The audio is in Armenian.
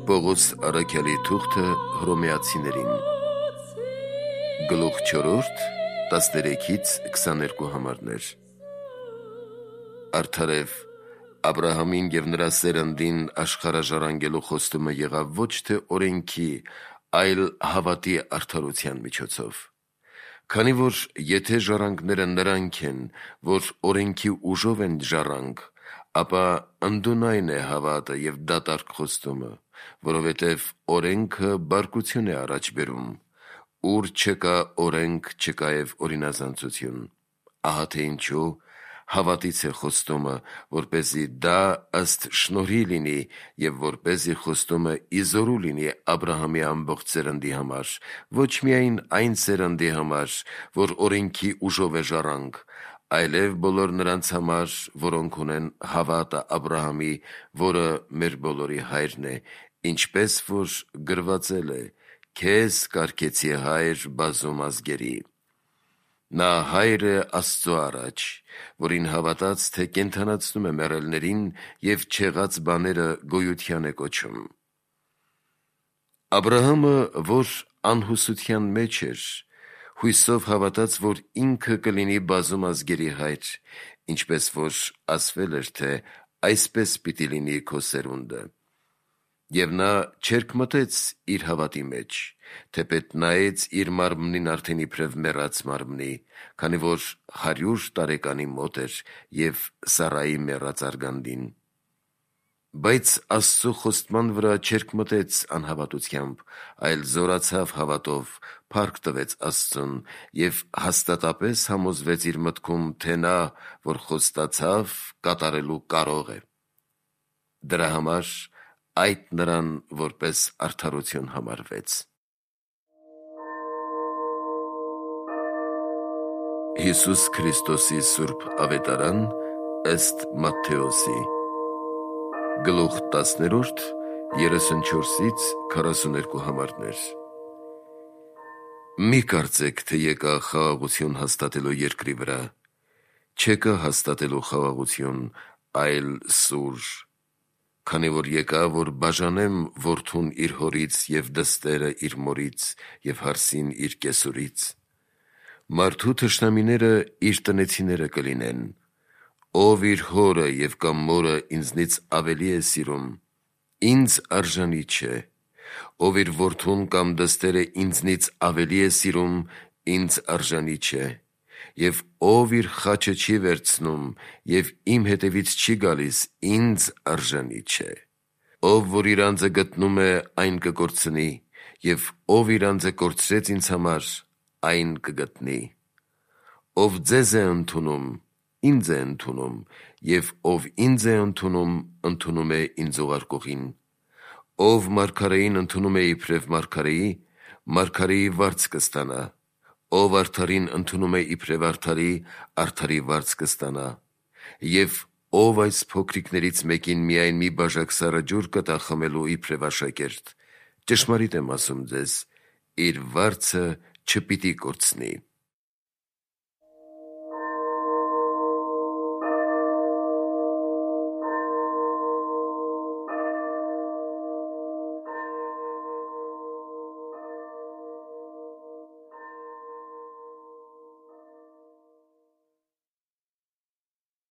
Պողոս առաքյալի թուղթը Հռոմեացիներին Գլուխ 4 13-22 համարներ Արդարև Աբրահամին և նրա սերնդին աշխարհաժառանգելու խոստումը եղավ ոչ թե օրենքի, այլ հավատի արդարության միջոցով։ Քանի որ եթե ժառանգները նրանք են, որ օրենքի ուժով են ժառանգ, ապա ընդուն այն է հավատը և դատարկ խոստումը, որովհետև օրենքը բարկություն է առաջ բերում, ուր չկա օրենք, չկա և օրինազանցություն։ Ահա թե ինչու հավատից է խոստումը, որպեսզի դա ըստ շնորհի լինի և որպեսզի խոստումը իզորու լինի Աբրահամի ամբողջ սերնդի համար, ոչ միայն այն սերնդի համար, որ օրենքի ուժով է ժառանգ, այլև բոլոր նրանց համար, որոնք ունեն հավատը Աբրահամի, որը մեր բոլորի հայրն է, ինչպես որ գրվածել է. «Քեզ կարգեցի հայր բազում ազգերի»։ Նա հայր է Աստծո առաջ, որին հավատաց, թե կենդանացնում է մեռելներին և չեղած բաները գոյության է կոչում։ Աբրահամը, որ անհուսության մեջ էր, հույսով հավատաց, որ ինքը կլինի բազում ազգերի հայր, ինչպես որ ասվել էր, թե այսպես պիտի լինի քո սերունդը։ Եվ նա չերկմտեց իր հավատի մեջ, թեպետ նայեց իր մարմնին արդեն իբրև մեռած մարմնի, քանի որ 100 տարեկանի մոտ էր և Սառայի մեռած արգանդին։ Բայց Աստծո խոստման վրա չերկմտեց անհավատությամբ, այլ զորացավ հավատով, փառք տվեց Աստծուն և հաստատապես համոզվեց իր մտքում, թե նա, որ խոստացավ, կատարելու կարող է։ Դրա համար այդ նրան որպես արդարություն համարվեց։ Հիսուս Քրիստոսի սուրբ ավետարան ըստ Մատթեոսի Գլուխ 10 34-42 համարներ Մի կարծեք, թե եկա խաղաղություն հաստատելու երկրի վրա, չեկա հաստատելու խաղաղություն, այլ սուր, քանի որ եկա, որ բաժանեմ որդուն իր հորից և դստերը իր մորից և հարսին իր կեսուրից։ Մարդու թշնամիները իր տնեցիները կլինեն։ Ով իր հորը և կամ մորը ինձնից ավելի է սիրում, ինձ արժանի չէ։ Ով իր որդուն կամ դստերը ինձնից ավելի է սիրում, ինձ արժանի չէ։ Եվ ով իր խաչը չի վերցնում և իմ հետևից չի գալիս, ինձ արժանի չէ։ Ով որ իր անձը գտնում է, այն կկորցնի, և ով իր անձը կորցրեց ինձ համար, այն կգտնի։ Ով ձեզ է ընդունում, ինձ է ընդունում, և ով ինձ է ընդունում, ընդունում է ինձ ուղարկողին։ Ով մարգարեին ընդունում է իբրև մարգարեի, մարգարեի վարձ կստանա։ Ով արդարին ընդունում է իբրև արդարի, արդարի վարձ կստանա։ Եվ ով այս փոքրիկներից մեկին միայն մի բաժակ սառը ջուր կտա խմելու իբրև աշակերտ, ճշմարիտ եմ ասում ձեզ, իր վարձը չպիտի կորցնի։